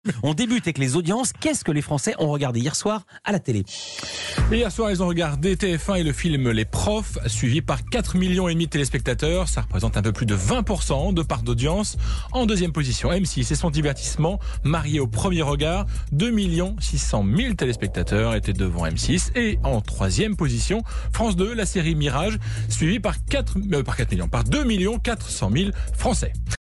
On débute avec les audiences. Qu'est-ce que les Français ont regardé hier soir à la télé? Et hier soir, ils ont regardé TF1 et le film Les Profs, suivi par 4,5 millions de téléspectateurs. Ça représente un peu plus de 20% de part d'audience. En deuxième position, M6 et son divertissement, Marié au premier regard, 2 600 000 téléspectateurs étaient devant M6. Et en troisième position, France 2, la série Mirage, suivie par 2 400 000 Français.